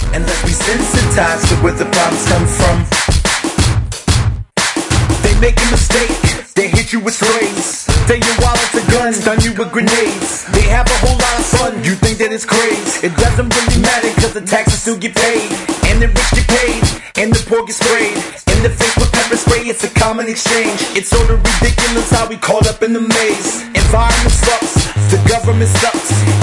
and let's be sensitized to where the problems come from. They make a mistake, they hit you with strays, fill your wallet to guns, stun you with grenades. They have a whole lot of fun, you think that it's crazy. It doesn't really matter cause the taxes still get paid, and the rich get paid, and the poor get sprayed in the face with pepper spray. It's a common exchange. It's sort of ridiculous how we caught up in the maze. Environment sucks, the government sucks,